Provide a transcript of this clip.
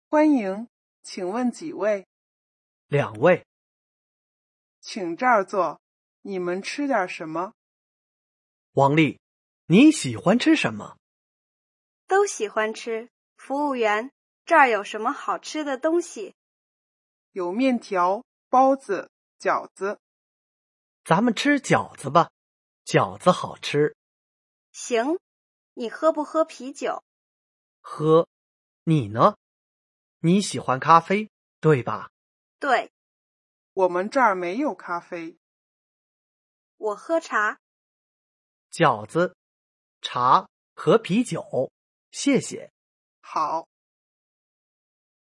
欢迎，请问几位？ 2位。 请这儿坐。你们吃点什么？ 王丽，你喜欢吃什么？ 都喜欢吃。服务员，这儿有什么好吃的东西？ 有面条、包子、饺子。 咱们吃饺子吧，饺子好吃。 行，你喝不喝啤酒？ 喝。你呢？你喜欢咖啡，对吧？ 对， 我们这儿没有咖啡。 我喝茶。 饺子、茶和啤酒，谢谢。 好。